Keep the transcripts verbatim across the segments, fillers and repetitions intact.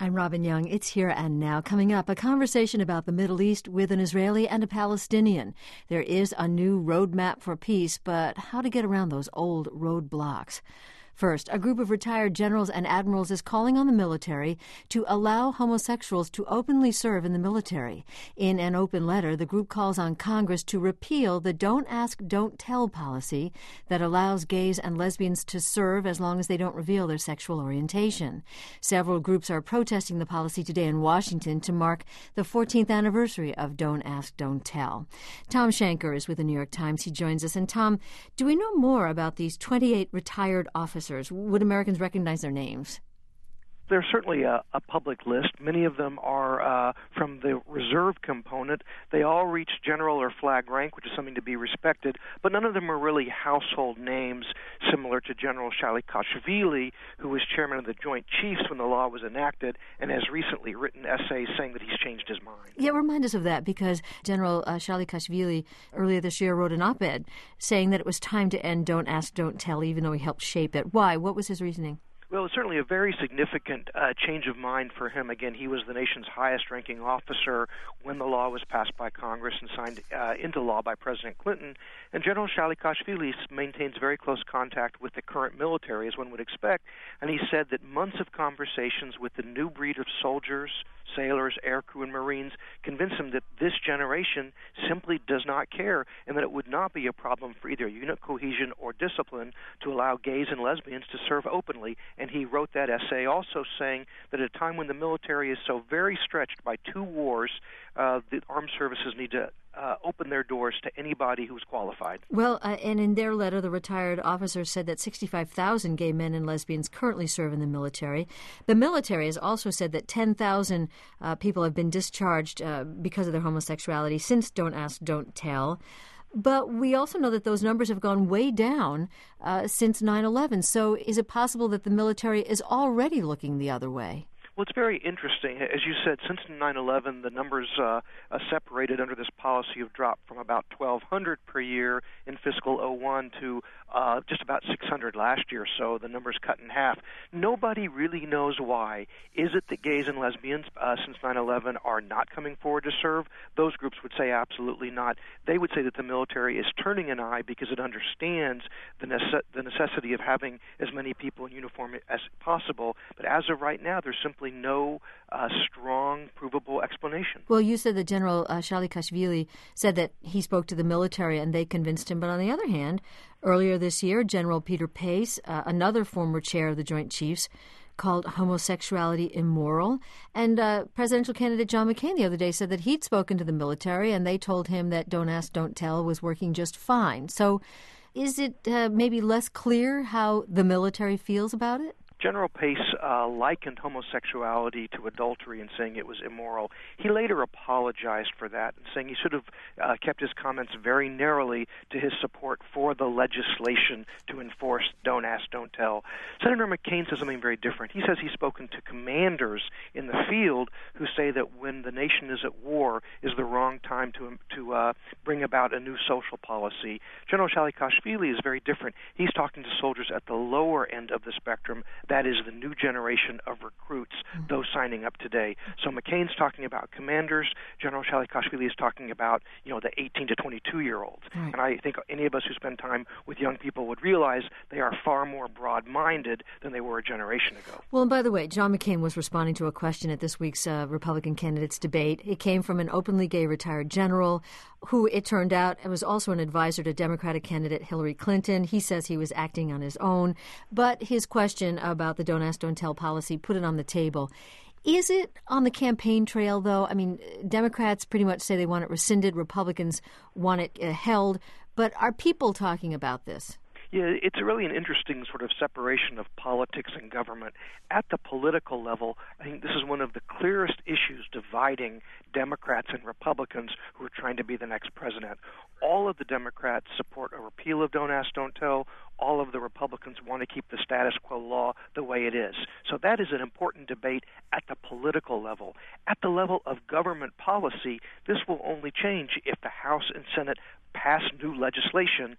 I'm Robin Young. It's Here and Now. Coming up, a conversation about the Middle East with an Israeli and a Palestinian. There is a new roadmap for peace, but how to get around those old roadblocks. First, a group of retired generals and admirals is calling on the military to allow homosexuals to openly serve in the military. In an open letter, the group calls on Congress to repeal the Don't Ask, Don't Tell policy that allows gays and lesbians to serve as long as they don't reveal their sexual orientation. Several groups are protesting the policy today in Washington to mark the fourteenth anniversary of Don't Ask, Don't Tell. Tom Shanker is with the New York Times. He joins us. And Tom, do we know more about these twenty-eight retired officers? Would Americans recognize their names? There's certainly a, a public list. Many of them are uh, from the reserve component. They all reach general or flag rank, which is something to be respected, but none of them are really household names similar to General Shalikashvili, who was chairman of the Joint Chiefs when the law was enacted and has recently written essays saying that he's changed his mind. Yeah, remind us of that, because General uh, Shalikashvili earlier this year wrote an op-ed saying that it was time to end Don't Ask, Don't Tell, even though he helped shape it. Why? What was his reasoning? Well, it's certainly a very significant uh, change of mind for him. Again, he was the nation's highest-ranking officer when the law was passed by Congress and signed uh, into law by President Clinton. And General Shalikashvili maintains very close contact with the current military, as one would expect. And he said that months of conversations with the new breed of soldiers, sailors, aircrew, and Marines convinced him that this generation simply does not care and that it would not be a problem for either unit cohesion or discipline to allow gays and lesbians to serve openly. And he wrote that essay also saying that at a time when the military is so very stretched by two wars, uh, the armed services need to uh, open their doors to anybody who's qualified. Well, uh, and in their letter, the retired officers said that sixty-five thousand gay men and lesbians currently serve in the military. The military has also said that ten thousand uh, people have been discharged uh, because of their homosexuality since Don't Ask, Don't Tell. But we also know that those numbers have gone way down uh, since nine eleven. So is it possible that the military is already looking the other way? Well, it's very interesting. As you said, since nine eleven, the numbers uh, uh, separated under this policy have dropped from about twelve hundred per year in fiscal oh one to uh, just about six hundred last year, so the numbers cut in half. Nobody really knows why. Is it that gays and lesbians uh, since nine eleven are not coming forward to serve? Those groups would say absolutely not. They would say that the military is turning an eye because it understands the, nece- the necessity of having as many people in uniform as possible. But as of right now, there's simply no uh, strong, provable explanation. Well, you said that General uh, Shalikashvili said that he spoke to the military and they convinced him. But on the other hand, earlier this year, General Peter Pace, uh, another former chair of the Joint Chiefs, called homosexuality immoral. And uh, presidential candidate John McCain the other day said that he'd spoken to the military and they told him that Don't Ask, Don't Tell was working just fine. So is it uh, maybe less clear how the military feels about it? General Pace uh, likened homosexuality to adultery and saying it was immoral. He later apologized for that and saying he should have uh, kept his comments very narrowly to his support for the legislation to enforce Don't Ask, Don't Tell. Senator McCain says something very different. He says he's spoken to commanders in the field who say that when the nation is at war is the wrong time to to uh, bring about a new social policy. General Shalikashvili is very different. He's talking to soldiers at the lower end of the spectrum. That is the new generation of recruits, those signing up today. So McCain's talking about commanders. General Shalikashvili is talking about, you know, the eighteen to twenty-two-year-olds. Right. And I think any of us who spend time with young people would realize they are far more broad-minded than they were a generation ago. Well, and by the way, John McCain was responding to a question at this week's uh, Republican candidates debate. It came from an openly gay retired general who, it turned out, was also an advisor to Democratic candidate Hillary Clinton. He says he was acting on his own. But his question about the Don't Ask, Don't Tell policy put it on the table. Is it on the campaign trail, though? I mean, Democrats pretty much say they want it rescinded. Republicans want it uh, held. But are people talking about this? Yeah, it's really an interesting sort of separation of politics and government. At the political level, I think this is one of the clearest issues dividing Democrats and Republicans who are trying to be the next president. All of the Democrats support a repeal of Don't Ask, Don't Tell. All of the Republicans want to keep the status quo law the way it is. So that is an important debate at the political level. At the level of government policy, this will only change if the House and Senate pass new legislation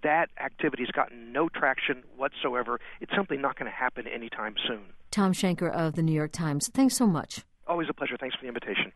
that activity has gotten no traction whatsoever. It's simply not going to happen anytime soon. Tom Schenker of the New York Times, thanks so much. Always a pleasure. Thanks for the invitation.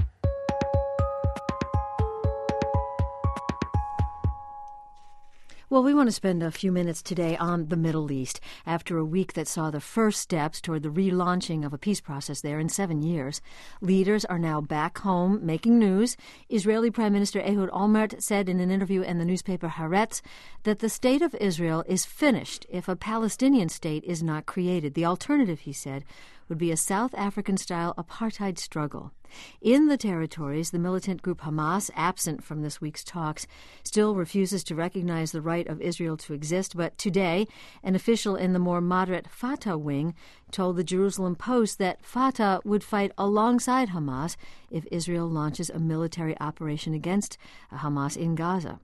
Well, we want to spend a few minutes today on the Middle East. After a week that saw the first steps toward the relaunching of a peace process there in seven years, leaders are now back home making news. Israeli Prime Minister Ehud Olmert said in an interview in the newspaper Haaretz that the state of Israel is finished if a Palestinian state is not created. The alternative, he said, would be a South African-style apartheid struggle. In the territories, the militant group Hamas, absent from this week's talks, still refuses to recognize the right of Israel to exist. But today, an official in the more moderate Fatah wing told the Jerusalem Post that Fatah would fight alongside Hamas if Israel launches a military operation against Hamas in Gaza.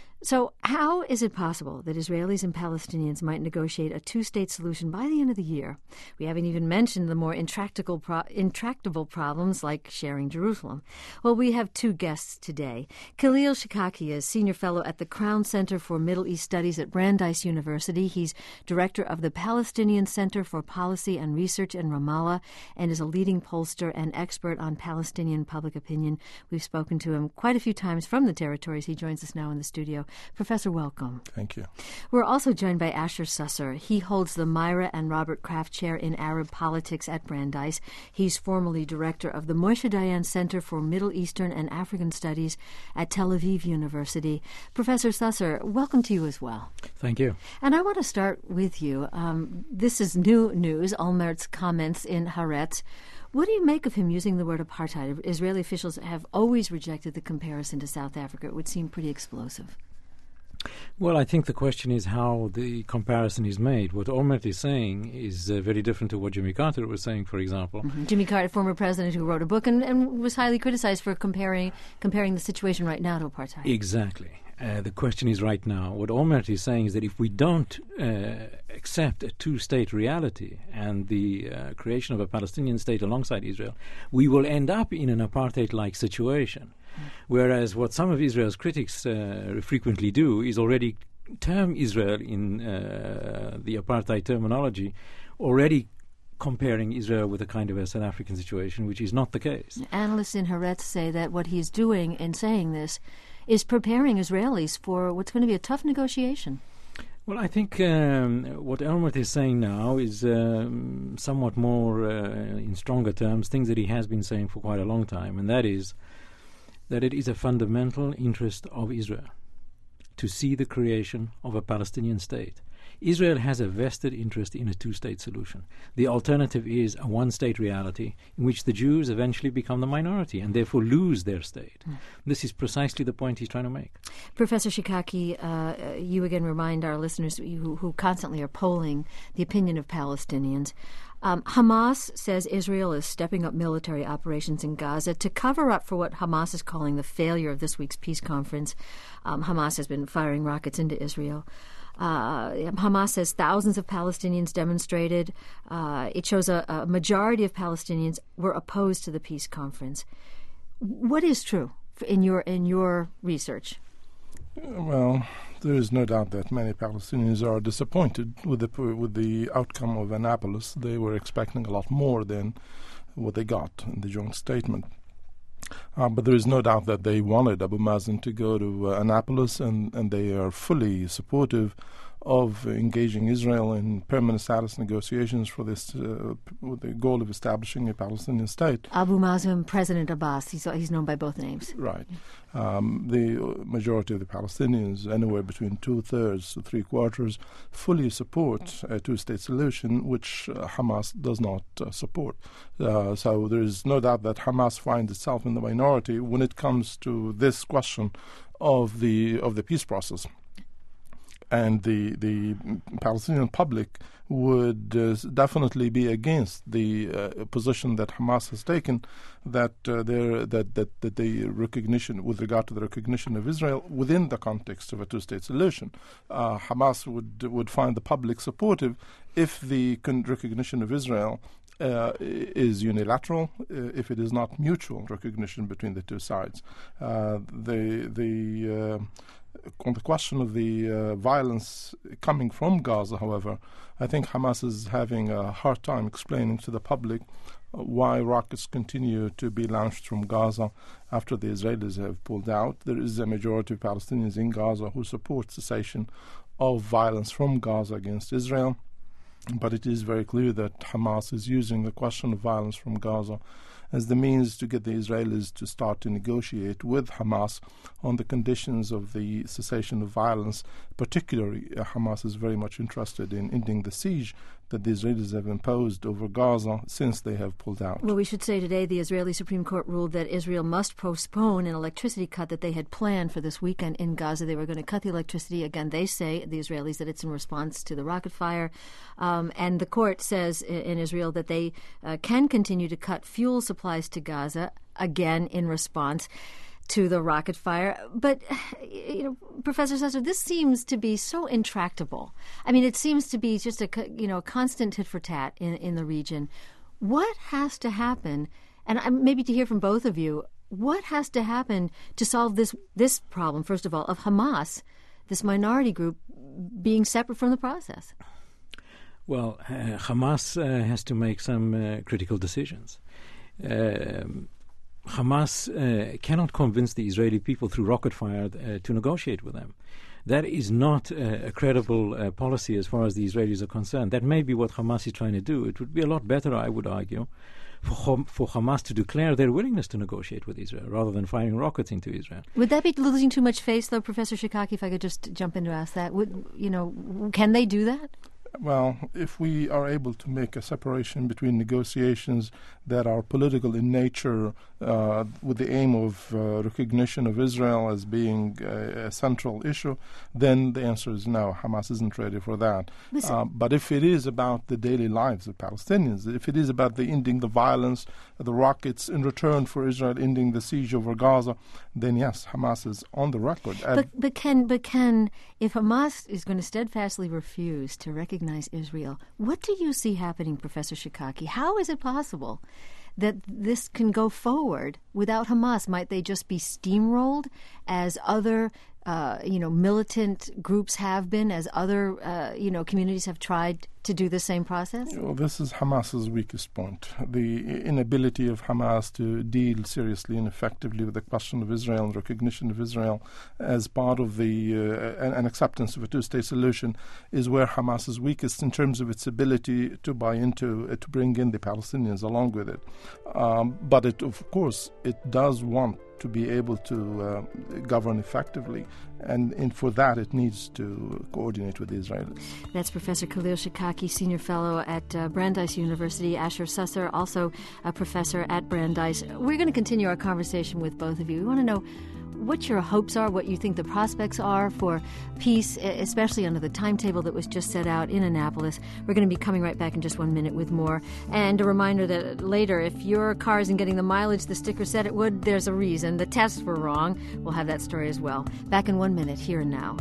So how is it possible that Israelis and Palestinians might negotiate a two-state solution by the end of the year? We haven't even mentioned the more intractable, pro- intractable problems like sharing Jerusalem. Well, we have two guests today. Khalil Shikaki is Senior Fellow at the Crown Center for Middle East Studies at Brandeis University. He's Director of the Palestinian Center for Policy and Research in Ramallah and is a leading pollster and expert on Palestinian public opinion. We've spoken to him quite a few times from the territories. He joins us now in the studio. Professor, welcome. Thank you. We're also joined by Asher Susser. He holds the Myra and Robert Kraft Chair in Arab Politics at Brandeis. He's formerly director of the Moshe Dayan Center for Middle Eastern and African Studies at Tel Aviv University. Professor Susser, welcome to you as well. Thank you. And I want to start with you. Um, this is new news, Olmert's comments in Haaretz. What do you make of him using the word apartheid? Israeli officials have always rejected the comparison to South Africa. It would seem pretty explosive. Well, I think the question is how the comparison is made. What Olmert is saying is uh, very different to what Jimmy Carter was saying, for example. Mm-hmm. Jimmy Carter, former president who wrote a book and, and was highly criticized for comparing comparing the situation right now to apartheid. Exactly. Uh, the question is right now. What Olmert is saying is that if we don't uh, accept a two-state reality and the uh, creation of a Palestinian state alongside Israel, we will end up in an apartheid-like situation. Whereas what some of Israel's critics uh, frequently do is already term Israel in uh, the apartheid terminology, already comparing Israel with a kind of a South African situation, which is not the case. Analysts in Haaretz say that what he's doing in saying this is preparing Israelis for what's going to be a tough negotiation. Well, I think um, what Olmert is saying now is um, somewhat more, uh, in stronger terms, things that he has been saying for quite a long time, and that is that it is a fundamental interest of Israel to see the creation of a Palestinian state. Israel has a vested interest in a two-state solution. The alternative is a one-state reality in which the Jews eventually become the minority and therefore lose their state. Mm. This is precisely the point he's trying to make. Professor Shikaki, uh, you again remind our listeners who, who constantly are polling the opinion of Palestinians. Um, Hamas says Israel is stepping up military operations in Gaza to cover up for what Hamas is calling the failure of this week's peace conference. Um, Hamas has been firing rockets into Israel. Uh, Hamas says thousands of Palestinians demonstrated. Uh, it shows a, a majority of Palestinians were opposed to the peace conference. What is true in your in your research? Well, there is no doubt that many Palestinians are disappointed with the with the outcome of Annapolis. They were expecting a lot more than what they got in the joint statement. Uh, but there is no doubt that they wanted Abu Mazen to go to uh, Annapolis, and, and they are fully supportive of engaging Israel in permanent status negotiations for this, uh, with the goal of establishing a Palestinian state. Abu Mazen, President Abbas, he's, he's known by both names. Right. Um, the majority of the Palestinians, anywhere between two-thirds to three-quarters, fully support a two-state solution, which uh, Hamas does not uh, support. Uh, so there is no doubt that Hamas finds itself in the minority when it comes to this question of the of the peace process. And the the Palestinian public would uh, definitely be against the uh, position that Hamas has taken, that uh, there that, that that the recognition with regard to the recognition of Israel within the context of a two-state solution. Uh, Hamas would would find the public supportive if the con- recognition of Israel Uh, is unilateral, uh, if it is not mutual recognition between the two sides. Uh, the the uh, on the question of the uh, violence coming from Gaza, however, I think Hamas is having a hard time explaining to the public uh, why rockets continue to be launched from Gaza after the Israelis have pulled out. There is a majority of Palestinians in Gaza who support cessation of violence from Gaza against Israel, but it is very clear that Hamas is using the question of violence from Gaza as the means to get the Israelis to start to negotiate with Hamas on the conditions of the cessation of violence. Particularly, uh, Hamas is very much interested in ending the siege that the Israelis have imposed over Gaza since they have pulled out. Well, we should say today the Israeli Supreme Court ruled that Israel must postpone an electricity cut that they had planned for this weekend in Gaza. They were going to cut the electricity. Again, they say, the Israelis, that it's in response to the rocket fire. Um, and the court says in, in Israel that they uh, can continue to cut fuel supplies to Gaza, again in response to the rocket fire. But, you know, Professor Susser, this seems to be so intractable. I mean, it seems to be just a, you know, constant tit for tat in, in the region. What has to happen, and maybe to hear from both of you, what has to happen to solve this this problem, first of all, of Hamas, this minority group, being separate from the process? Well, uh, Hamas uh, has to make some uh, critical decisions. Um, Hamas uh, cannot convince the Israeli people through rocket fire uh, to negotiate with them. That is not uh, a credible uh, policy as far as the Israelis are concerned. That may be what Hamas is trying to do. It would be a lot better, I would argue, for, for Hamas to declare their willingness to negotiate with Israel rather than firing rockets into Israel. Would that be losing too much face, though, Professor Shikaki, if I could just jump in to ask that? Would, you know, can they do that? Well, if we are able to make a separation between negotiations that are political in nature uh, with the aim of uh, recognition of Israel as being a, a central issue, then the answer is no, Hamas isn't ready for that. Uh, but if it is about the daily lives of Palestinians, if it is about the ending the violence, the rockets in return for Israel ending the siege over Gaza, then yes, Hamas is on the record. But, but, can, but can, if Hamas is going to steadfastly refuse to recognize Israel, what do you see happening, Professor Shikaki? How is it possible that this can go forward without Hamas? Might they just be steamrolled as other, uh, you know, militant groups have been, as other, uh, you know, communities have tried to do the same process? Well, this is Hamas's weakest point, the inability of Hamas to deal seriously and effectively with the question of Israel and recognition of Israel as part of the uh, an, an acceptance of a two-state solution is where Hamas is weakest in terms of its ability to buy into, uh, to bring in the Palestinians along with it. Um, but it, of course, it does want to be able to uh, govern effectively, and, and for that it needs to coordinate with the Israelis. That's Professor Khalil Shikaki, Senior Fellow at uh, Brandeis University, Asher Susser, also a professor at Brandeis. We're going to continue our conversation with both of you. We want to know what your hopes are, what you think the prospects are for peace, especially under the timetable that was just set out in Annapolis. We're going to be coming right back in just one minute with more. And a reminder that later, if your car isn't getting the mileage the sticker said it would, there's a reason. The tests were wrong. We'll have that story as well. Back in one minute, here and now.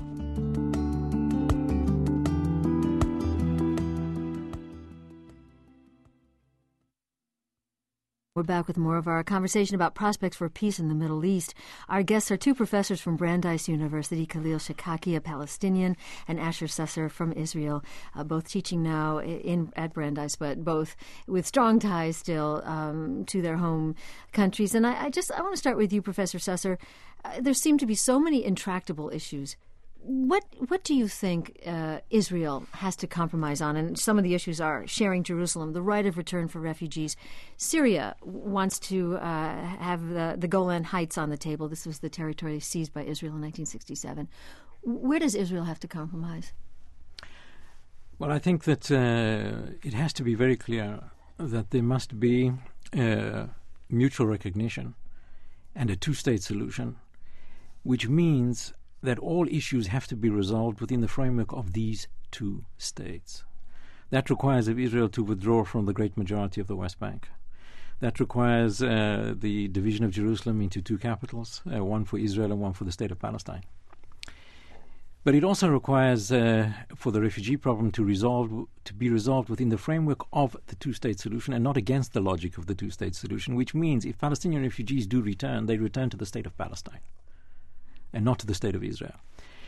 We're back with more of our conversation about prospects for peace in the Middle East. Our guests are two professors from Brandeis University, Khalil Shikaki, a Palestinian, and Asher Susser from Israel, uh, both teaching now in at Brandeis, but both with strong ties still um, to their home countries. And I, I just I want to start with you, Professor Susser. Uh, there seem to be so many intractable issues. What what do you think uh, Israel has to compromise on? And some of the issues are sharing Jerusalem, the right of return for refugees. Syria wants to uh, have the, the Golan Heights on the table. This was the territory seized by Israel in nineteen sixty-seven. Where does Israel have to compromise? Well, I think that uh, it has to be very clear that there must be uh, mutual recognition and a two-state solution, which means that all issues have to be resolved within the framework of these two states. That requires of Israel to withdraw from the great majority of the West Bank. That requires uh, the division of Jerusalem into two capitals, uh, one for Israel and one for the state of Palestine. But it also requires uh, for the refugee problem to resolve to be resolved within the framework of the two-state solution and not against the logic of the two-state solution, which means if Palestinian refugees do return, they return to the state of Palestine and not to the state of Israel.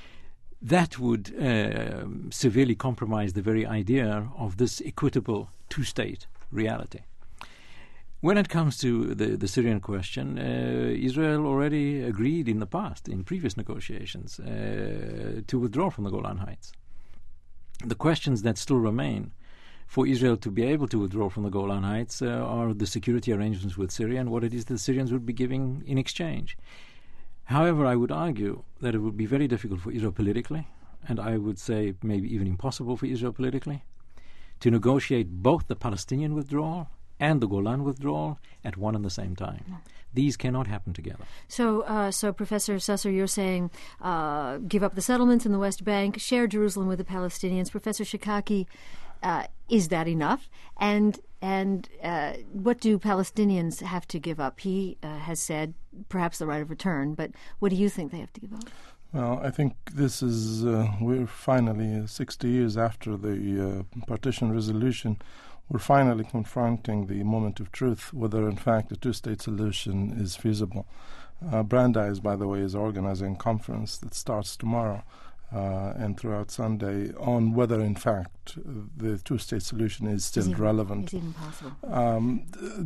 that would uh, severely compromise the very idea of this equitable two-state reality. When it comes to the, the Syrian question, uh, Israel already agreed in the past, in previous negotiations, uh, to withdraw from the Golan Heights. The questions that still remain for Israel to be able to withdraw from the Golan Heights uh, are the security arrangements with Syria and what it is the Syrians would be giving in exchange. However, I would argue that it would be very difficult for Israel politically, and I would say maybe even impossible for Israel politically, to negotiate both the Palestinian withdrawal and the Golan withdrawal at one and the same time. No. These cannot happen together. So, uh, so Professor Susser, you're saying uh, give up the settlements in the West Bank, share Jerusalem with the Palestinians. Professor Shikaki, uh, is that enough? And and uh, what do Palestinians have to give up? He uh, has said perhaps the right of return, but what do you think they have to give up? Well, I think this is, uh, we're finally, uh, sixty years after the uh, partition resolution, we're finally confronting the moment of truth, whether in fact a two-state solution is feasible. Uh, Brandeis, by the way, is organizing a conference that starts tomorrow uh, and throughout Sunday on whether in fact the two-state solution is still is even, relevant. Is even possible. Um,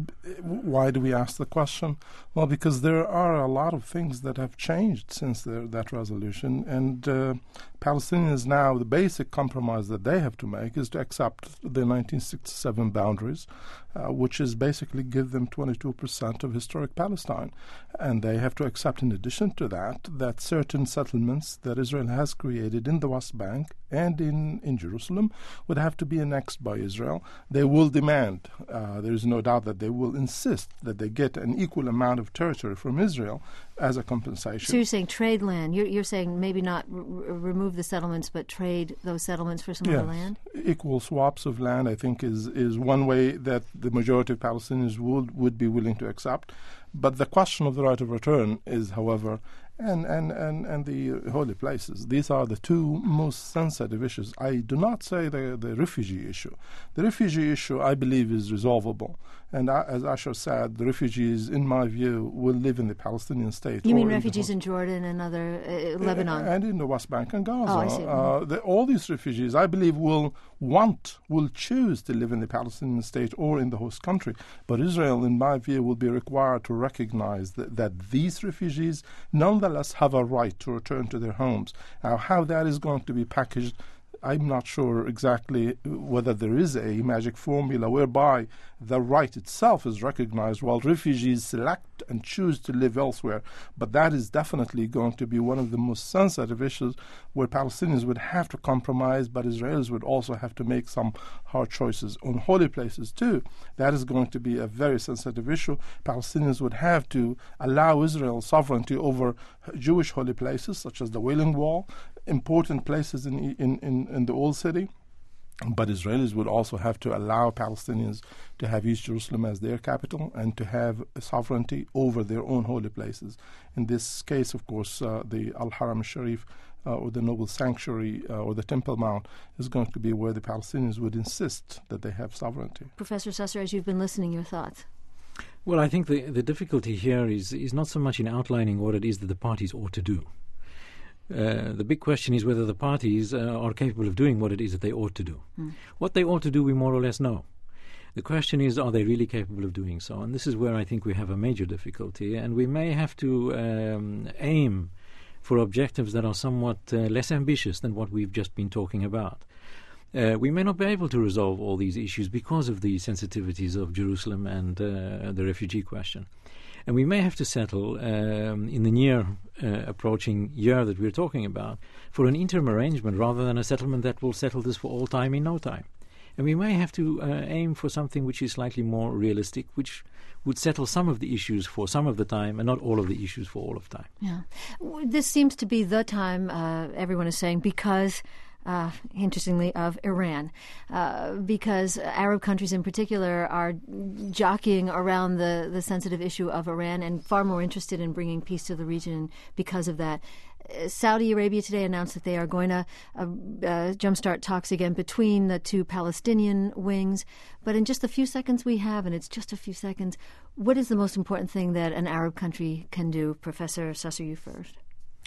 why do we ask the question? Well, because there are a lot of things that have changed since the, that resolution, and uh, Palestinians now, the basic compromise that they have to make is to accept the nineteen sixty-seven boundaries, uh, which is basically give them twenty-two percent of historic Palestine. And they have to accept, in addition to that, that certain settlements that Israel has created in the West Bank and in, in Jerusalem would have to be annexed by Israel. They will demand, uh, there is no doubt that they will insist that they get an equal amount of territory from Israel as a compensation. So you're saying trade land. You're, you're saying maybe not r- remove the settlements, but trade those settlements for some yes. other land? Equal swaps of land, I think, is, is one way that the majority of Palestinians would, would be willing to accept. But the question of the right of return is, however, and, and, and, and the holy places. These are the two most sensitive issues. I do not say the, the refugee issue. The refugee issue, I believe, is resolvable. And I, as Asher said, the refugees, in my view, will live in the Palestinian state. You mean refugees in Jordan and other, uh, Lebanon? And in the West Bank and Gaza. Oh, I see. Uh, the, all these refugees, I believe, will want, will choose to live in the Palestinian state or in the host country. But Israel, in my view, will be required to recognize that, that these refugees nonetheless have a right to return to their homes. Now, how that is going to be packaged, I'm not sure exactly whether there is a magic formula whereby the right itself is recognized while refugees select and choose to live elsewhere. But that is definitely going to be one of the most sensitive issues where Palestinians would have to compromise, but Israelis would also have to make some hard choices. On holy places, too, that is going to be a very sensitive issue. Palestinians would have to allow Israel sovereignty over Jewish holy places, such as the Wailing Wall, important places in, in, in, in the Old City. But Israelis would also have to allow Palestinians to have East Jerusalem as their capital and to have sovereignty over their own holy places. In this case, of course, uh, the Al-Haram al-Sharif uh, or the Noble Sanctuary uh, or the Temple Mount is going to be where the Palestinians would insist that they have sovereignty. Professor Susser, as you've been listening, your thoughts? Well, I think the, the difficulty here is, is not so much in outlining what it is that the parties ought to do. Uh, the big question is whether the parties uh, are capable of doing what it is that they ought to do. Mm. What they ought to do, we more or less know. The question is, are they really capable of doing so? And this is where I think we have a major difficulty, and we may have to um, aim for objectives that are somewhat uh, less ambitious than what we've just been talking about. Uh, we may not be able to resolve all these issues because of the sensitivities of Jerusalem and uh, the refugee question. And we may have to settle um, in the near uh, approaching year that we're talking about for an interim arrangement rather than a settlement that will settle this for all time in no time. And we may have to uh, aim for something which is slightly more realistic, which would settle some of the issues for some of the time and not all of the issues for all of time. Yeah. This seems to be the time, uh, everyone is saying, because... Uh, interestingly, of Iran, uh, because Arab countries in particular are jockeying around the, the sensitive issue of Iran and far more interested in bringing peace to the region because of that. Uh, Saudi Arabia today announced that they are going to uh, uh, jumpstart talks again between the two Palestinian wings. But in just the few seconds we have, and it's just a few seconds, what is the most important thing that an Arab country can do? Professor Susser, you first.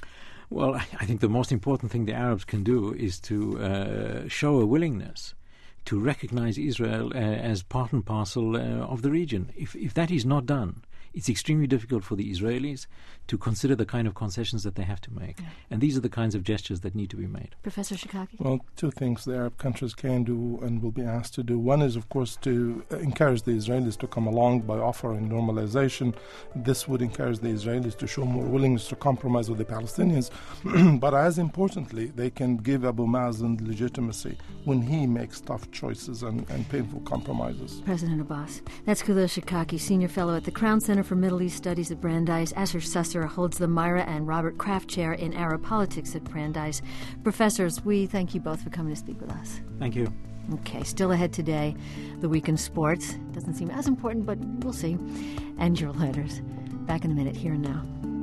Well, I think the most important thing the Arabs can do is to uh, show a willingness to recognize Israel uh, as part and parcel uh, of the region. If if that is not done, it's extremely difficult for the Israelis to consider the kind of concessions that they have to make. Yeah. And these are the kinds of gestures that need to be made. Professor Shikaki? Well, two things the Arab countries can do and will be asked to do. One is, of course, to encourage the Israelis to come along by offering normalization. This would encourage the Israelis to show more willingness to compromise with the Palestinians. But as importantly, they can give Abu Mazen legitimacy when he makes tough choices and, and painful compromises. President Abbas. That's Khalil Shikaki, Senior Fellow at the Crown Center for Middle East Studies at Brandeis. Asher Susser holds the Myra and Robert Kraft Chair in Arab Politics at Brandeis. Professors, we thank you both for coming to speak with us. Thank you. Okay, still ahead today, the week in sports. Doesn't seem as important, but we'll see. And your letters. Back in a minute, here and now.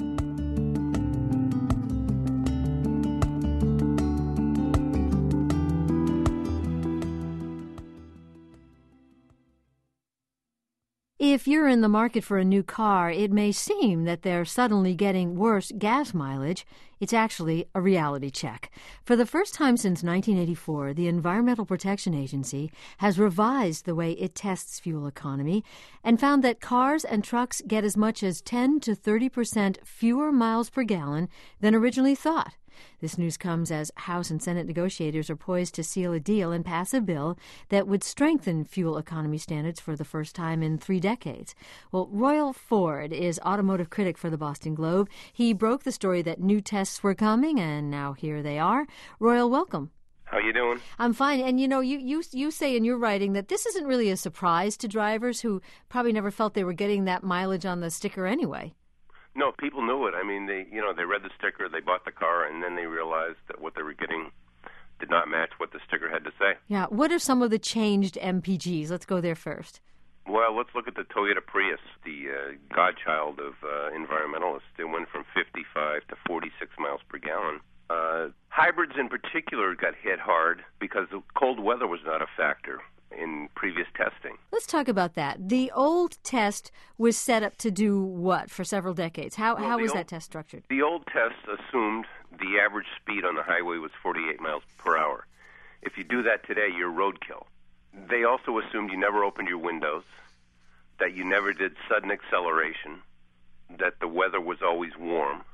If you're in the market for a new car, it may seem that they're suddenly getting worse gas mileage. It's actually a reality check. For the first time since nineteen eighty-four, the Environmental Protection Agency has revised the way it tests fuel economy and found that cars and trucks get as much as ten to thirty percent fewer miles per gallon than originally thought. This news comes as House and Senate negotiators are poised to seal a deal and pass a bill that would strengthen fuel economy standards for the first time in three decades. Well, Royal Ford is automotive critic for the Boston Globe. He broke the story that new tests were coming, and now here they are. Royal, welcome. How you doing? I'm fine. And, you know, you, you, you say in your writing that this isn't really a surprise to drivers who probably never felt they were getting that mileage on the sticker anyway. No, people knew it. I mean, they you know they read the sticker, they bought the car, and then they realized that what they were getting did not match what the sticker had to say. Yeah. What are some of the changed M P Gs? Let's go there first. Well, let's look at the Toyota Prius, the uh, godchild of uh, environmentalists. It went from fifty-five to forty-six miles per gallon. Uh, hybrids in particular got hit hard because the cold weather was not a factor in previous testing. Let's talk about that. The old test was set up to do what for several decades? How well, how was old, that test structured? The old test assumed the average speed on the highway was forty-eight miles per hour. If you do that today, you're roadkill. They also assumed you never opened your windows, that you never did sudden acceleration, that the weather was always warm,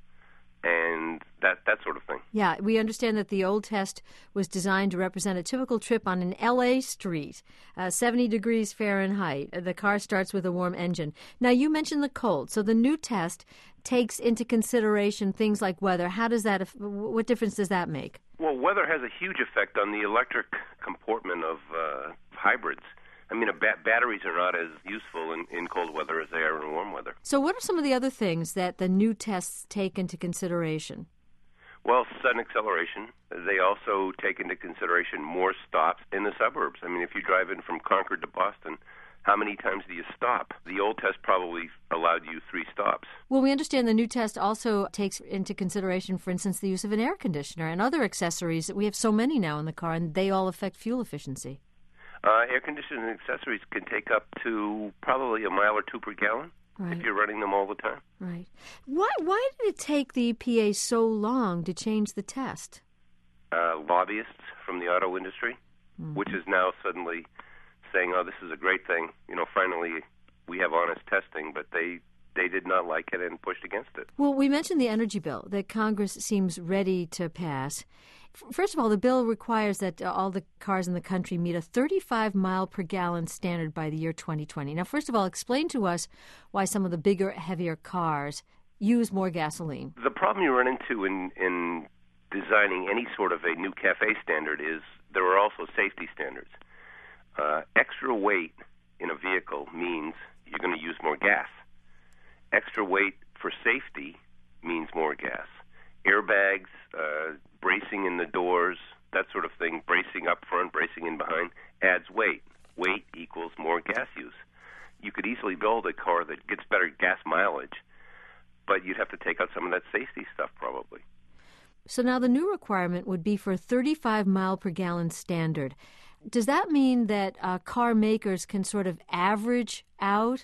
and that that sort of thing. Yeah, we understand that the old test was designed to represent a typical trip on an L A street, uh, seventy degrees Fahrenheit. The car starts with a warm engine. Now, you mentioned the cold, so the new test takes into consideration things like weather. How does that? What difference does that make? Well, weather has a huge effect on the electric comportment of uh, hybrids. I mean, ba- batteries are not as useful in, in cold weather as they are in warm weather. So what are some of the other things that the new tests take into consideration? Well, sudden acceleration. They also take into consideration more stops in the suburbs. I mean, if you drive in from Concord to Boston, how many times do you stop? The old test probably allowed you three stops. Well, we understand the new test also takes into consideration, for instance, the use of an air conditioner and other accessories. We have so many now in the car, and they all affect fuel efficiency. Uh, air conditioning accessories can take up to probably a mile or two per gallon right. if you're running them all the time. Right. Why Why did it take the E P A so long to change the test? Uh, lobbyists from the auto industry, mm-hmm. which is now suddenly saying, oh, this is a great thing. You know, finally we have honest testing, but they they did not like it and pushed against it. Well, we mentioned the energy bill that Congress seems ready to pass. First of all, the bill requires that all the cars in the country meet a thirty-five mile per gallon standard by the year twenty twenty. Now, first of all, explain to us why some of the bigger, heavier cars use more gasoline. The problem you run into in, in designing any sort of a new CAFE standard is there are also safety standards. Uh, extra weight in a vehicle means you're going to use more gas. Extra weight for safety means more gas. Airbags, uh, bracing in the doors, that sort of thing, bracing up front, bracing in behind, adds weight. Weight equals more gas use. You could easily build a car that gets better gas mileage, but you'd have to take out some of that safety stuff probably. So now the new requirement would be for a thirty-five mile per gallon standard. Does that mean that uh, car makers can sort of average out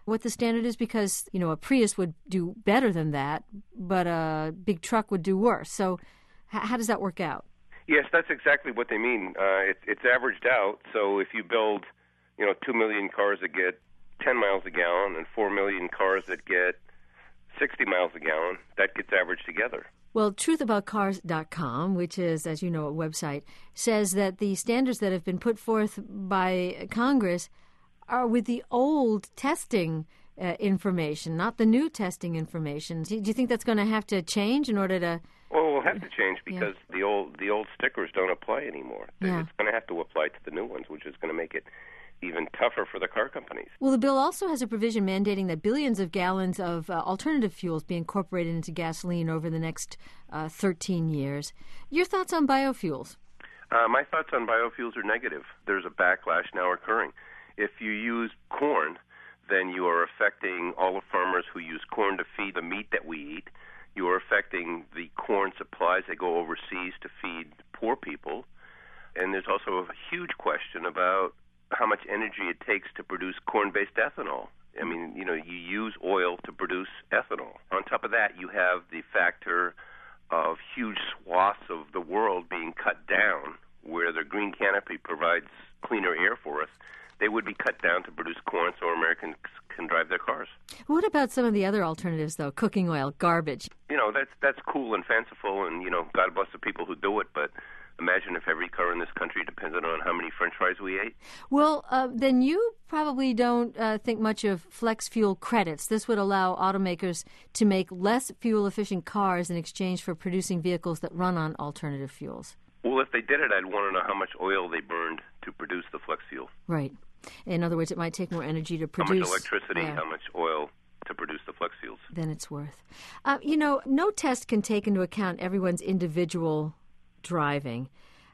what the standard is? Because, you know, a Prius would do better than that, but a big truck would do worse. So h- how does that work out? Yes, that's exactly what they mean. Uh, it, it's averaged out. So if you build, you know, two million cars that get ten miles a gallon and four million cars that get sixty miles a gallon, that gets averaged together. Well, truth about cars dot com, which is, as you know, a website, says that the standards that have been put forth by Congress are with the old testing uh, information, not the new testing information. Do you think that's going to have to change in order to... Well, we'll have to change because yeah. the old the old stickers don't apply anymore. Yeah. It's going to have to apply to the new ones, which is going to make it even tougher for the car companies. Well, the bill also has a provision mandating that billions of gallons of uh, alternative fuels be incorporated into gasoline over the next uh, thirteen years. Your thoughts on biofuels? Uh, my thoughts on biofuels are negative. There's a backlash now occurring. If you use corn, then you are affecting all the farmers who use corn to feed the meat that we eat. You are affecting the corn supplies that go overseas to feed poor people. And there's also a huge question about how much energy it takes to produce corn-based ethanol. I mean, you know, you use oil to produce ethanol. On top of that, you have the factor of huge swaths of the world being cut down where the green canopy provides cleaner air for us. They would be cut down to produce corn so Americans can drive their cars. What about some of the other alternatives, though? Cooking oil, garbage. You know, that's that's cool and fanciful, and, you know, God bless the people who do it, but imagine if every car in this country depended on how many French fries we ate. Well, uh, then you probably don't uh, think much of flex fuel credits. This would allow automakers to make less fuel-efficient cars in exchange for producing vehicles that run on alternative fuels. Well, if they did it, I'd want to know how much oil they burned to produce the flex fuel. Right. In other words, it might take more energy to produce. How much electricity, yeah. how much oil to produce the flex fuels. Than it's worth. Uh, you know, no test can take into account everyone's individual driving.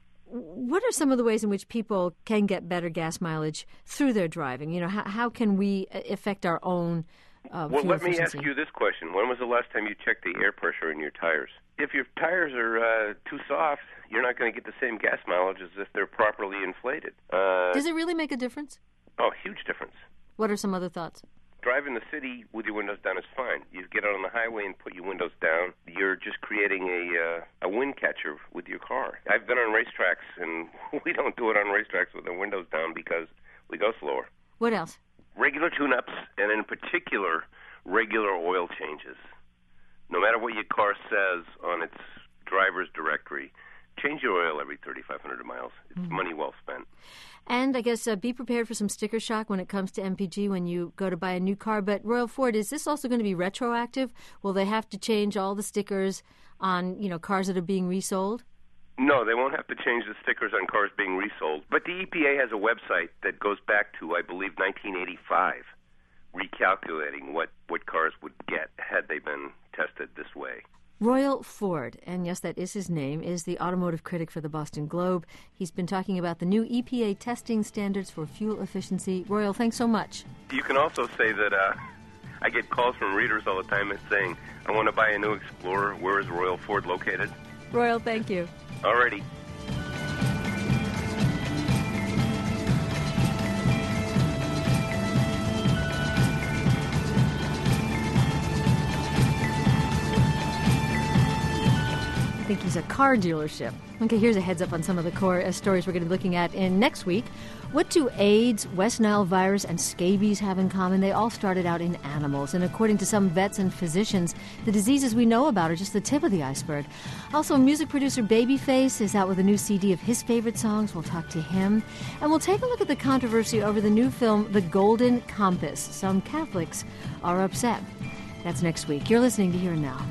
What are some of the ways in which people can get better gas mileage through their driving? You know, how, how can we affect our own uh, Well, fuel let me efficiency? ask you this question. When was the last time you checked the air pressure in your tires? If your tires are uh, too soft, you're not going to get the same gas mileage as if they're properly inflated. Uh, Does it really make a difference? Oh, huge difference. What are some other thoughts? Driving the city with your windows down is fine. You get out on the highway and put your windows down. You're just creating a uh, a wind catcher with your car. I've been on racetracks, and we don't do it on racetracks with the windows down because we go slower. What else? Regular tune-ups, and in particular, regular oil changes. No matter what your car says on its driver's directory, change your oil every thirty-five hundred miles. It's mm-hmm. money well spent. And I guess uh, be prepared for some sticker shock when it comes to M P G when you go to buy a new car. But Royal Ford, is this also going to be retroactive? Will they have to change all the stickers on, you know, cars that are being resold? No, they won't have to change the stickers on cars being resold. But the E P A has a website that goes back to, I believe, nineteen eighty-five, recalculating what, what cars would get had they been tested this way. Royal Ford, and yes, that is his name, is the automotive critic for the Boston Globe. He's been talking about the new E P A testing standards for fuel efficiency. Royal, thanks so much. You can also say that uh, I get calls from readers all the time saying, I want to buy a new Explorer. Where is Royal Ford located? Royal, thank you. Alrighty. I think he's a car dealership. Okay, here's a heads up on some of the core uh, stories we're going to be looking at in next week. What do AIDS, West Nile virus, and scabies have in common? They all started out in animals, and according to some vets and physicians, the diseases we know about are just the tip of the iceberg. Also, music producer Babyface is out with a new C D of his favorite songs. We'll talk to him. And we'll take a look at the controversy over the new film, The Golden Compass. Some Catholics are upset. That's next week. You're listening to Here and Now.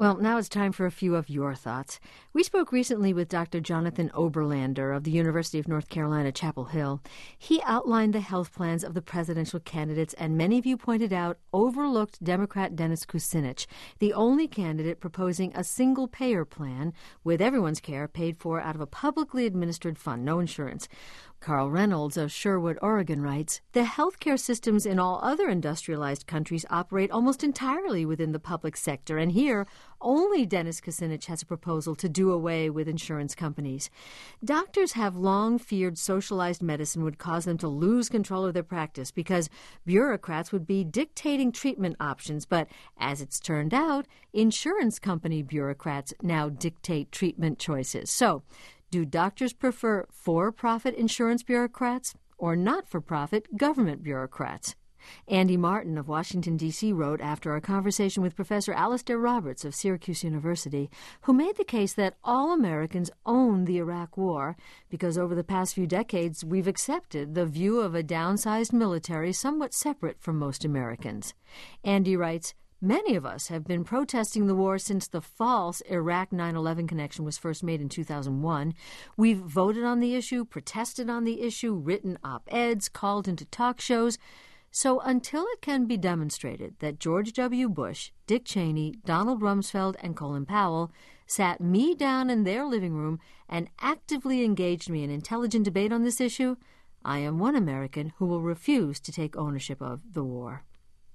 Well, now it's time for a few of your thoughts. We spoke recently with Doctor Jonathan Oberlander of the University of North Carolina, Chapel Hill. He outlined the health plans of the presidential candidates, and many of you pointed out overlooked Democrat Dennis Kucinich, the only candidate proposing a single-payer plan with everyone's care paid for out of a publicly administered fund, no insurance. Carl Reynolds of Sherwood, Oregon writes, the healthcare systems in all other industrialized countries operate almost entirely within the public sector, and here only Dennis Kucinich has a proposal to do away with insurance companies. Doctors have long feared socialized medicine would cause them to lose control of their practice because bureaucrats would be dictating treatment options, but as it's turned out, insurance company bureaucrats now dictate treatment choices. So, do doctors prefer for-profit insurance bureaucrats or not-for-profit government bureaucrats? Andy Martin of Washington, D C wrote after our conversation with Professor Alastair Roberts of Syracuse University, who made the case that all Americans own the Iraq War because over the past few decades we've accepted the view of a downsized military somewhat separate from most Americans. Andy writes, many of us have been protesting the war since the false Iraq nine eleven connection was first made in two thousand one. We've voted on the issue, protested on the issue, written op-eds, called into talk shows. So until it can be demonstrated that George W. Bush, Dick Cheney, Donald Rumsfeld, and Colin Powell sat me down in their living room and actively engaged me in intelligent debate on this issue, I am one American who will refuse to take ownership of the war.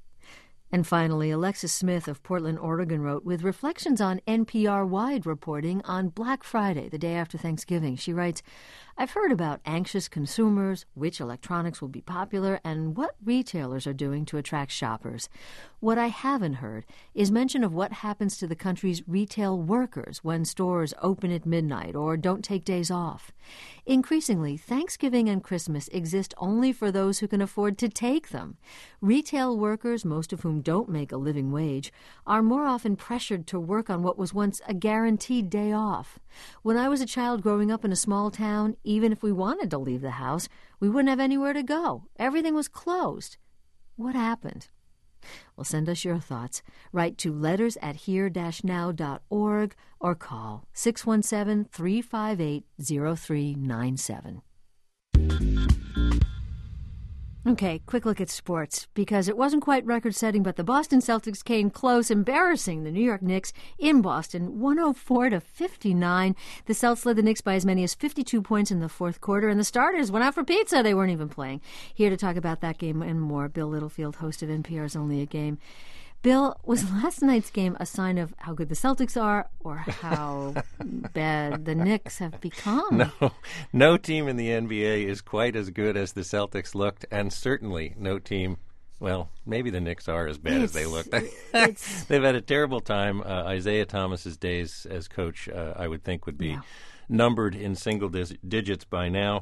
And finally, Alexis Smith of Portland, Oregon wrote, with reflections on N P R-wide reporting on Black Friday, the day after Thanksgiving. She writes, I've heard about anxious consumers, which electronics will be popular, and what retailers are doing to attract shoppers. What I haven't heard is mention of what happens to the country's retail workers when stores open at midnight or don't take days off. Increasingly, Thanksgiving and Christmas exist only for those who can afford to take them. Retail workers, most of whom don't make a living wage, are more often pressured to work on what was once a guaranteed day off. When I was a child growing up in a small town, even if we wanted to leave the house, we wouldn't have anywhere to go. Everything was closed. What happened? Well, send us your thoughts. Write to letters at here dash now dot org or call six one seven, three five eight, zero three nine seven. Okay, quick look at sports, because it wasn't quite record-setting, but the Boston Celtics came close, embarrassing the New York Knicks in Boston, one oh four to fifty-nine. The Celts led the Knicks by as many as fifty-two points in the fourth quarter, and the starters went out for pizza. They weren't even playing. Here to talk about that game and more, Bill Littlefield, host of N P R's Only a Game. Bill, was last night's game a sign of how good the Celtics are or how bad the Knicks have become? No, no team in the N B A is quite as good as the Celtics looked, and certainly no team, well, maybe the Knicks are as bad It's, as they looked. it's, They've had a terrible time. Uh, Isaiah Thomas's days as coach, uh, I would think, would be yeah. numbered in single dis- digits by now.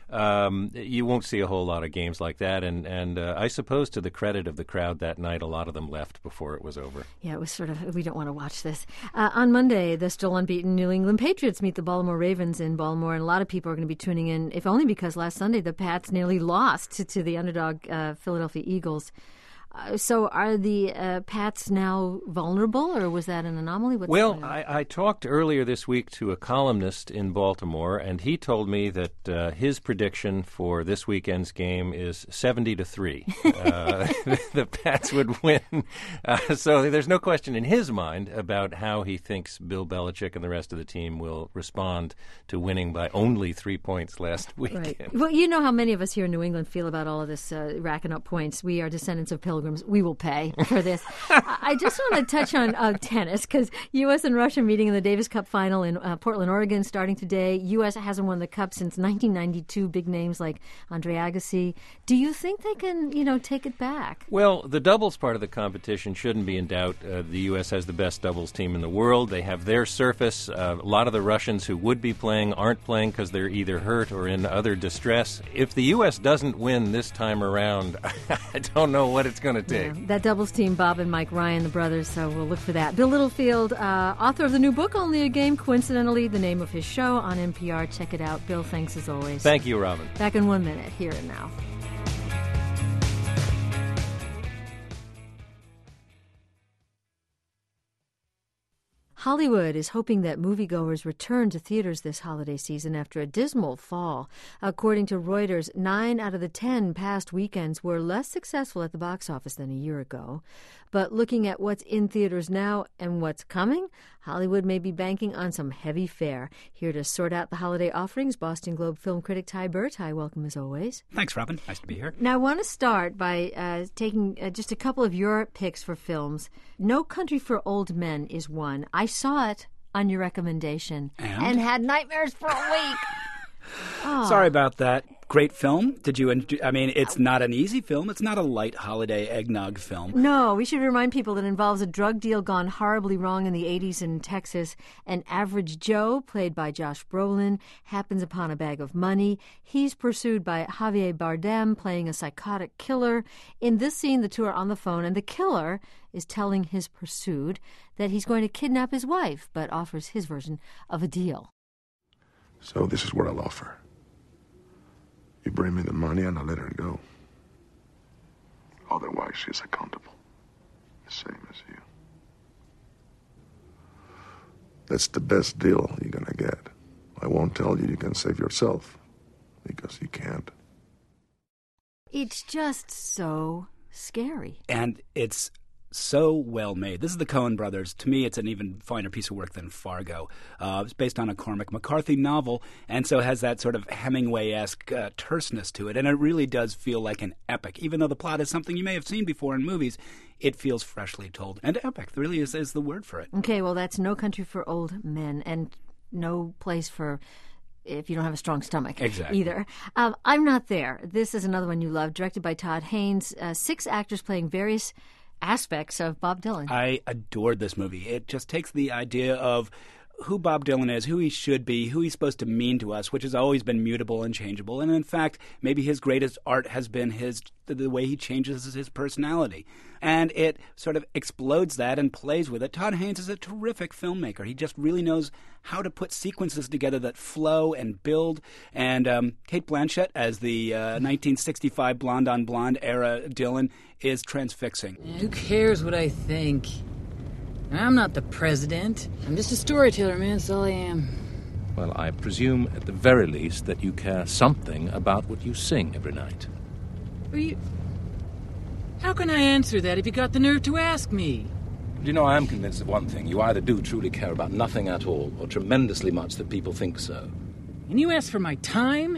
Um, you won't see a whole lot of games like that, and, and uh, I suppose to the credit of the crowd that night, a lot of them left before it was over. Yeah, it was sort of, we don't want to watch this. Uh, on Monday, the still unbeaten New England Patriots meet the Baltimore Ravens in Baltimore, and a lot of people are going to be tuning in, if only because last Sunday the Pats nearly lost to, to the underdog uh, Philadelphia Eagles. Uh, so are the uh, Pats now vulnerable, or was that an anomaly? What's well, I, I talked earlier this week to a columnist in Baltimore, and he told me that uh, his prediction for this weekend's game is seventy to three. uh, the Pats would win. Uh, so there's no question in his mind about how he thinks Bill Belichick and the rest of the team will respond to winning by only three points last weekend. Right. Well, you know how many of us here in New England feel about all of this uh, racking up points. We are descendants of pilgrims. We will pay for this. I just want to touch on uh, tennis, because U S and Russia meeting in the Davis Cup final in uh, Portland, Oregon, starting today. U S hasn't won the Cup since nineteen ninety-two. Big names like Andre Agassi. Do you think they can, you know, take it back? Well, the doubles part of the competition shouldn't be in doubt. Uh, the U S has the best doubles team in the world. They have their surface. Uh, a lot of the Russians who would be playing aren't playing because they're either hurt or in other distress. If the U S doesn't win this time around, I don't know what it's going to take. Yeah, that doubles team, Bob and Mike Ryan, the brothers, so we'll look for that. Bill Littlefield, uh, author of the new book, Only a Game, coincidentally, the name of his show on N P R. Check it out. Bill, thanks as always. Thank you, Robin. Back in one minute, here and now. Hollywood is hoping that moviegoers return to theaters this holiday season after a dismal fall. According to Reuters, nine out of the ten past weekends were less successful at the box office than a year ago. But looking at what's in theaters now and what's coming, Hollywood may be banking on some heavy fare. Here to sort out the holiday offerings, Boston Globe film critic Ty Burr. Ty, welcome as always. Thanks, Robin. Nice to be here. Now, I want to start by uh, taking uh, just a couple of your picks for films. No Country for Old Men is one. I saw it on your recommendation and, and had nightmares for a week. Oh. Sorry about that. Great film. Did you enjoy? I mean, it's not an easy film. It's not a light holiday eggnog film. No, we should remind people that it involves a drug deal gone horribly wrong in the eighties in Texas. An average Joe, played by Josh Brolin, happens upon a bag of money. He's pursued by Javier Bardem, playing a psychotic killer. In this scene, the two are on the phone, and the killer is telling his pursued that he's going to kidnap his wife, but offers his version of a deal. So this is what I'll offer. You bring me the money and I'll let her go. Otherwise, she's accountable. The same as you. That's the best deal you're gonna get. I won't tell you you can save yourself, because you can't. It's just so scary. And it's so well made. This is the Coen brothers. To me, it's an even finer piece of work than Fargo. Uh, it's based on a Cormac McCarthy novel, and so has that sort of Hemingway-esque uh, terseness to it. And it really does feel like an epic. Even though the plot is something you may have seen before in movies, it feels freshly told. And epic really is, is the word for it. Okay, well, that's No Country for Old Men, and no place for if you don't have a strong stomach exactly. either. Um, I'm Not There. This is another one you love, directed by Todd Haynes. Uh, six actors playing various aspects of Bob Dylan. I adored this movie. It just takes the idea of who Bob Dylan is, who he should be, who he's supposed to mean to us, which has always been mutable and changeable. And in fact, maybe his greatest art has been his the way he changes his personality. And it sort of explodes that and plays with it. Todd Haynes is a terrific filmmaker. He just really knows how to put sequences together that flow and build. And um, Cate Blanchett as the uh, nineteen sixty-five Blonde on Blonde era Dylan is transfixing. Who cares what I think? I'm not the president. I'm just a storyteller, man. That's all I am. Well, I presume at the very least that you care something about what you sing every night. Are you... How can I answer that if you got the nerve to ask me? You know, I am convinced of one thing. You either do truly care about nothing at all, or tremendously much that people think so. And you ask for my time?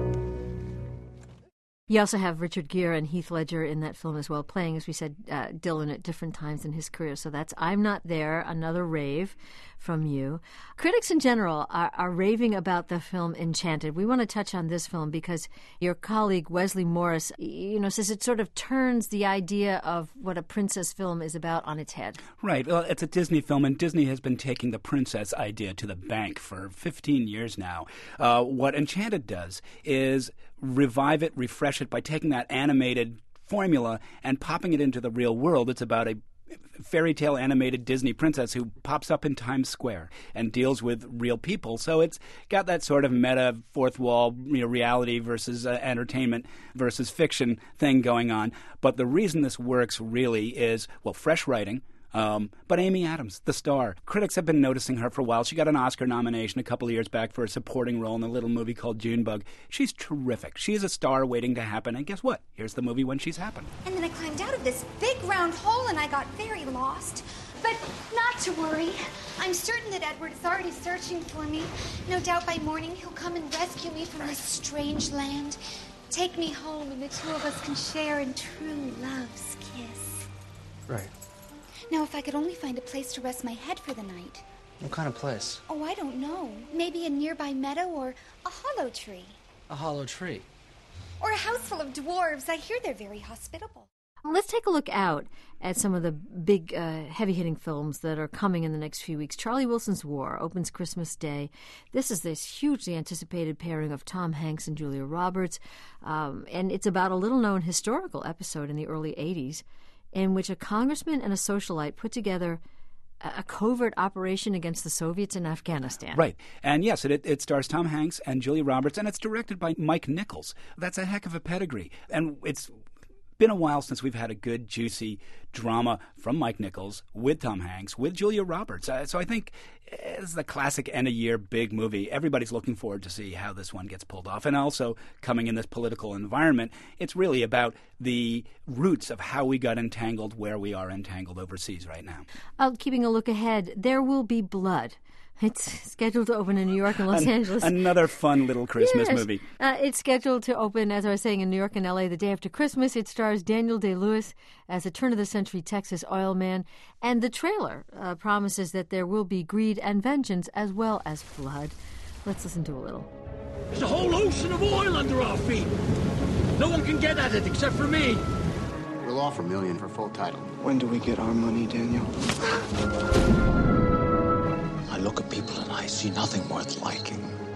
You also have Richard Gere and Heath Ledger in that film as well, playing, as we said, uh, Dylan at different times in his career. So that's I'm Not There, another rave from you. Critics in general are, are raving about the film Enchanted. We want to touch on this film because your colleague Wesley Morris, you know, says it sort of turns the idea of what a princess film is about on its head. Right. Well, it's a Disney film, and Disney has been taking the princess idea to the bank for fifteen years now. Uh, what Enchanted does is revive it, refresh it by taking that animated formula and popping it into the real world. It's about a fairy tale animated Disney princess who pops up in Times Square and deals with real people. So it's got that sort of meta fourth wall, you know, reality versus uh, entertainment versus fiction thing going on. But the reason this works really is, well, fresh writing. Um, but Amy Adams, the star. Critics have been noticing her for a while. She got an Oscar nomination a couple of years back for a supporting role in a little movie called Junebug. She's terrific. She's a star waiting to happen. And guess what? Here's the movie when she's happened. And then I climbed out of this big round hole and I got very lost. But not to worry. I'm certain that Edward is already searching for me. No doubt by morning he'll come and rescue me from this strange land. Take me home and the two of us can share in true love's kiss. Right. Now, if I could only find a place to rest my head for the night. What kind of place? Oh, I don't know. Maybe a nearby meadow or a hollow tree. A hollow tree. Or a house full of dwarves. I hear they're very hospitable. Let's take a look out at some of the big, uh, heavy-hitting films that are coming in the next few weeks. Charlie Wilson's War opens Christmas Day. This is this hugely anticipated pairing of Tom Hanks and Julia Roberts, um, and it's about a little-known historical episode in the early eighties in which a congressman and a socialite put together a covert operation against the Soviets in Afghanistan. Right. And yes, it, it stars Tom Hanks and Julia Roberts, and it's directed by Mike Nichols. That's a heck of a pedigree. And it's been a while since we've had a good, juicy drama from Mike Nichols with Tom Hanks, with Julia Roberts. Uh, so I think it's the classic end-of-year big movie. Everybody's looking forward to see how this one gets pulled off. And also, coming in this political environment, it's really about the roots of how we got entangled where we are entangled overseas right now. Uh, keeping a look ahead, There Will Be Blood. It's scheduled to open in New York and Los An- Angeles. Another fun little Christmas yes. movie. Uh, it's scheduled to open, as I was saying, in New York and L A the day after Christmas. It stars Daniel Day-Lewis as a turn-of-the-century Texas oil man. And the trailer uh, promises that there will be greed and vengeance as well as blood. Let's listen to a little. There's a whole ocean of oil under our feet. No one can get at it except for me. We'll offer a million for full title. When do we get our money, Daniel? I look at people and I see nothing worth liking.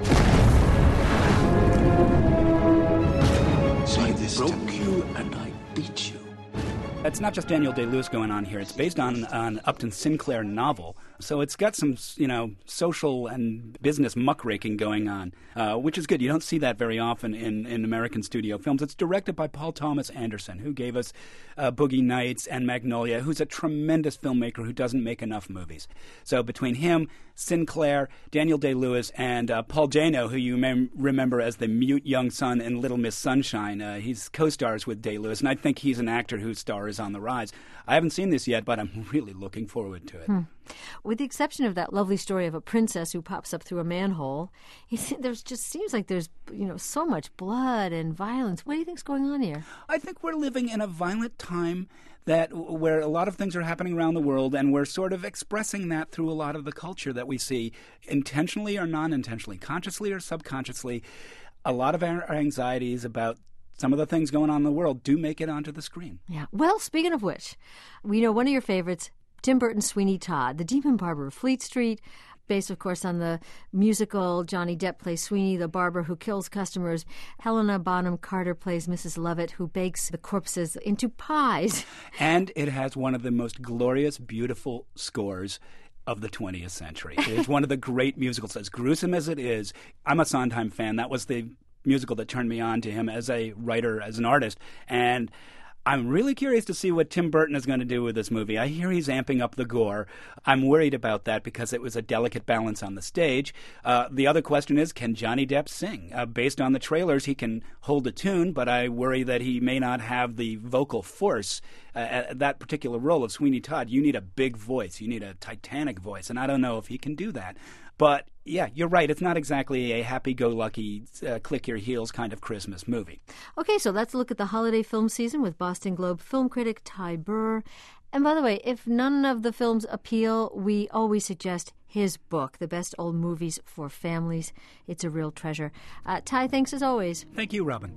I broke you and I beat you. It's not just Daniel Day-Lewis going on here. It's based on an Upton Sinclair novel. So it's got some, you know, social and business muckraking going on, uh, which is good. You don't see that very often in, in American studio films. It's directed by Paul Thomas Anderson, who gave us uh, Boogie Nights and Magnolia, who's a tremendous filmmaker who doesn't make enough movies. So between him, Sinclair, Daniel Day-Lewis, and uh, Paul Dano, who you may remember as the mute young son in Little Miss Sunshine, uh, he's co-stars with Day-Lewis, and I think he's an actor whose star is on the rise. I haven't seen this yet, but I'm really looking forward to it. Hmm. With the exception of that lovely story of a princess who pops up through a manhole, there's just seems like there's, you know, so much blood and violence. What do you think's going on here? I think we're living in a violent time that where a lot of things are happening around the world, and we're sort of expressing that through a lot of the culture that we see, intentionally or non-intentionally, consciously or subconsciously. A lot of our anxieties about some of the things going on in the world do make it onto the screen. Yeah. Well, speaking of which, we know one of your favorites, Tim Burton's Sweeney Todd, the demon barber of Fleet Street, based, of course, on the musical. Johnny Depp plays Sweeney, the barber who kills customers. Helena Bonham Carter plays Missus Lovett, who bakes the corpses into pies. And it has one of the most glorious, beautiful scores of the twentieth century. It is one of the great musicals. As gruesome as it is, I'm a Sondheim fan. That was the musical that turned me on to him as a writer, as an artist. And I'm really curious to see what Tim Burton is going to do with this movie. I hear he's amping up the gore. I'm worried about that because it was a delicate balance on the stage. Uh, the other question is, can Johnny Depp sing? Uh, based on the trailers, he can hold a tune, but I worry that he may not have the vocal force. Uh, at that particular role of Sweeney Todd, you need a big voice. You need a Titanic voice, and I don't know if he can do that. But, yeah, you're right. It's not exactly a happy-go-lucky, uh, click-your-heels kind of Christmas movie. Okay, so let's look at the holiday film season with Boston Globe film critic Ty Burr. And by the way, if none of the films appeal, we always suggest his book, The Best Old Movies for Families. It's a real treasure. Uh, Ty, thanks as always. Thank you, Robin.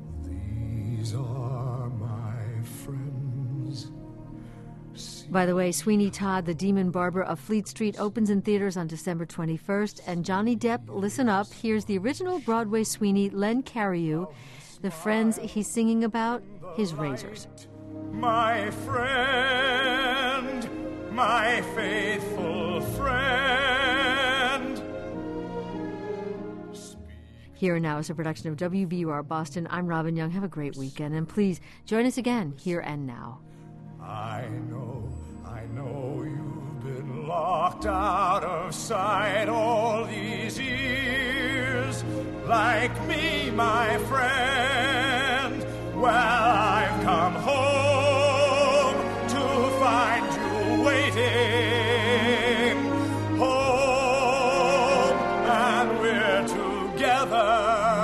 These are my friends. By the way, Sweeney Todd, the Demon Barber of Fleet Street, opens in theaters on December twenty-first. And Johnny Depp, listen up, here's the original Broadway Sweeney, Len Cariou. The friends he's singing about, his razors. My friend, my faithful friend. Here Now is a production of W B U R Boston. I'm Robin Young. Have a great weekend. And please join us again, Here and Now. I know, I know you've been locked out of sight all these years. Like me, my friend. Well, I've come home to find you waiting. Home, and we're together.